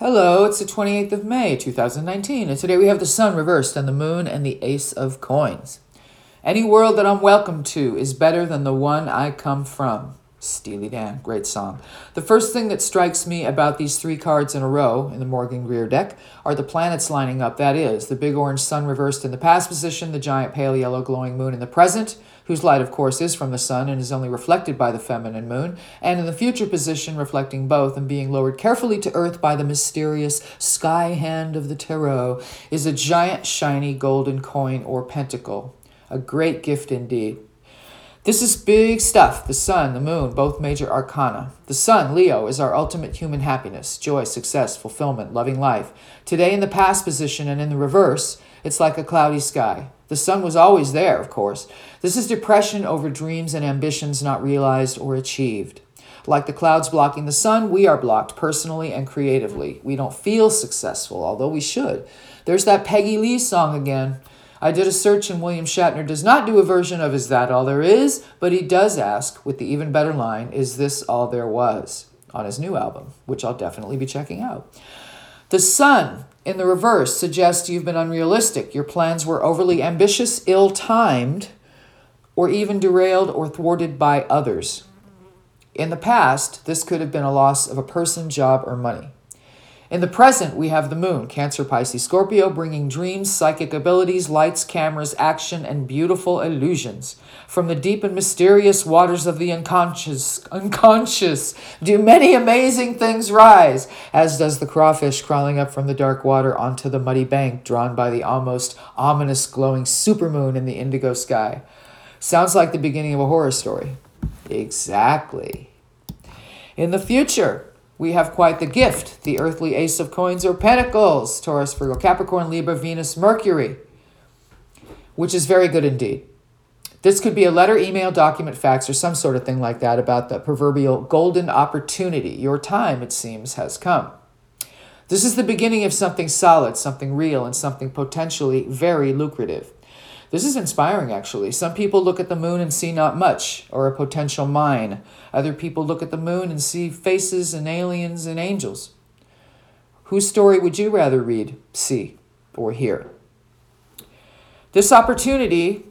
Hello, it's the 28th of May, 2019, and today we have the sun reversed and the moon and the ace of coins. Any world that I'm welcome to is better than the one I come from. Steely Dan, great song. The first thing that strikes me about these three cards in a row in the Morgan Greer deck are the planets lining up. That is, the big orange sun reversed in the past position, the giant pale yellow glowing moon in the present, whose light, of course, is from the sun and is only reflected by the feminine moon, and in the future position, reflecting both and being lowered carefully to earth by the mysterious sky hand of the tarot, is a giant shiny golden coin or pentacle. A great gift indeed. This is big stuff. The sun, the moon, both major arcana. The sun, Leo, is our ultimate human happiness, joy, success, fulfillment, loving life. Today in the past position and in the reverse, it's like a cloudy sky. The sun was always there, of course. This is depression over dreams and ambitions not realized or achieved. Like the clouds blocking the sun, we are blocked personally and creatively. We don't feel successful, although we should. There's that Peggy Lee song again. I did a search and William Shatner does not do a version of Is That All There Is, but he does ask, with the even better line, Is This All There Was? On his new album, which I'll definitely be checking out. The sun, in the reverse, suggests you've been unrealistic. Your plans were overly ambitious, ill-timed, or even derailed or thwarted by others. In the past, this could have been a loss of a person, job, or money. In the present, we have the moon, Cancer, Pisces, Scorpio, bringing dreams, psychic abilities, lights, cameras, action, and beautiful illusions. From the deep and mysterious waters of the unconscious, do many amazing things rise, as does the crawfish crawling up from the dark water onto the muddy bank, drawn by the almost ominous glowing supermoon in the indigo sky. Sounds like the beginning of a horror story. Exactly. In the future, we have quite the gift, the earthly ace of coins or pentacles, Taurus, Virgo, Capricorn, Libra, Venus, Mercury, which is very good indeed. This could be a letter, email, document, fax, or some sort of thing like that about the proverbial golden opportunity. Your time, it seems, has come. This is the beginning of something solid, something real, and something potentially very lucrative. This is inspiring, actually. Some people look at the moon and see not much, or a potential mine. Other people look at the moon and see faces and aliens and angels. Whose story would you rather read, see, or hear? This opportunity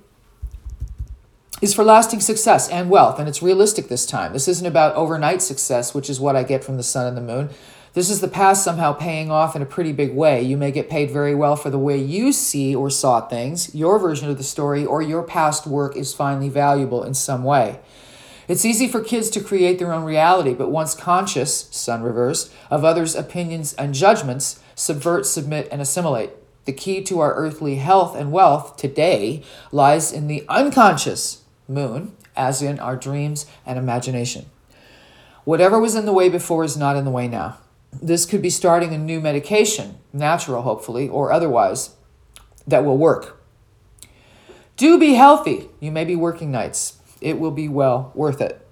is for lasting success and wealth, and it's realistic this time. This isn't about overnight success, which is what I get from the sun and the moon. This is the past somehow paying off in a pretty big way. You may get paid very well for the way you see or saw things, your version of the story, or your past work is finally valuable in some way. It's easy for kids to create their own reality, but once conscious, sun reversed, of others' opinions and judgments, subvert, submit, and assimilate. The key to our earthly health and wealth today lies in the unconscious, moon, as in our dreams and imagination. Whatever was in the way before is not in the way now. This could be starting a new medication, natural hopefully, or otherwise, that will work. Do be healthy. You may be working nights. It will be well worth it.